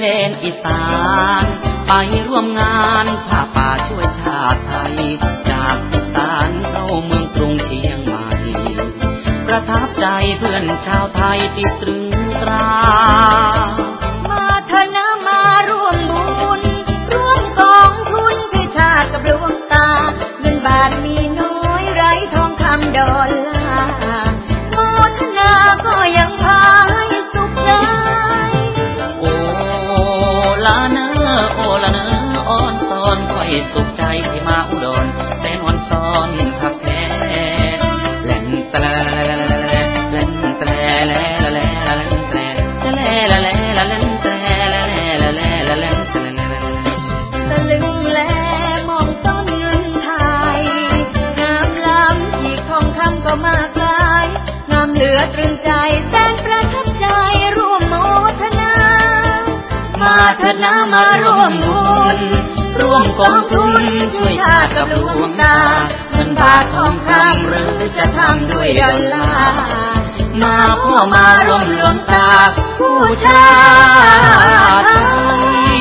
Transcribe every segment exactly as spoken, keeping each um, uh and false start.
เลนอีสานไปร่วมงานผ้าป่าช่วยชาติไทยจากอีสานเข้าเมืองกรุงเชียงใหม่ประทับใจเพื่อนชาวไทยติดตรึงตรามาเถอะนะมาร่วมบุญร่วมกองทุนช่วยชาติกับดวงตาเงินบาทมีน้อยไร้ทองคำดอลลาร์โมทนาก็ยังพาให้สุขใจโอ้ลาเนอโอ้ลาเนออ่อนซ้อนค่อยสุขใจที่มาอุดรแสนวันซ้อนทักแท้เล่นตะละเล่นตะละละละละละเล่นตะละละละละเล่นตะละละละละเล่นตะละละตะลึงแลมองต้นเงินไทยงามล้ำอีกทองคำก็มากมายงามเหลือตรึงใจแสนประทับใจร่วมโมทนามาเถิดนะมาร่วมบุญร่วมกองทุนช่วยชาติกับดวงตาเงินบาททองคำหรือจะทำด้วยดอลลาร์มาพ่อมาร่วมรวมตาผู้ชาติไทย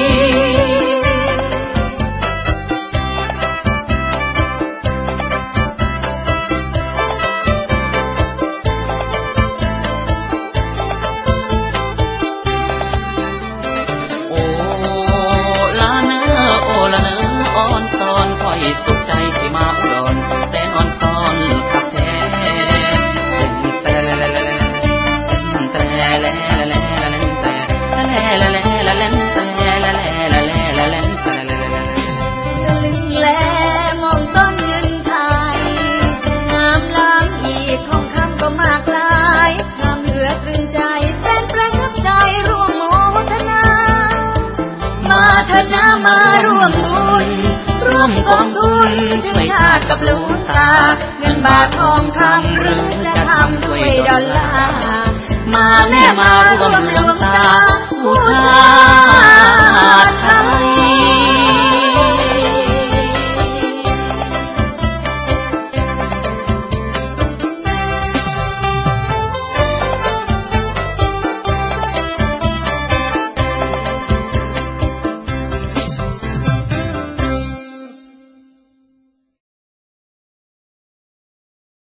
สุขใจที่มาอุดรแสนอ่อนซ้อนขับแท้แต่ละละละแต่ละละละละแต่ละละละละแต่ละละละละละแต่ละละละลึงแลมองต้นเงินไทยงามล้ำอีกทองคำก็มากหลายงามเหลือตรึงใจแสนประทับใจร่วมโมทนามาเถิดนะมาร่วมบุญร่วมกองทุนช่วยชาติกับดวงตาเงินบาททองคำหรือจะทำด้วยดอลลาร์มาแม่มาร่วมดวงตาผู้ชา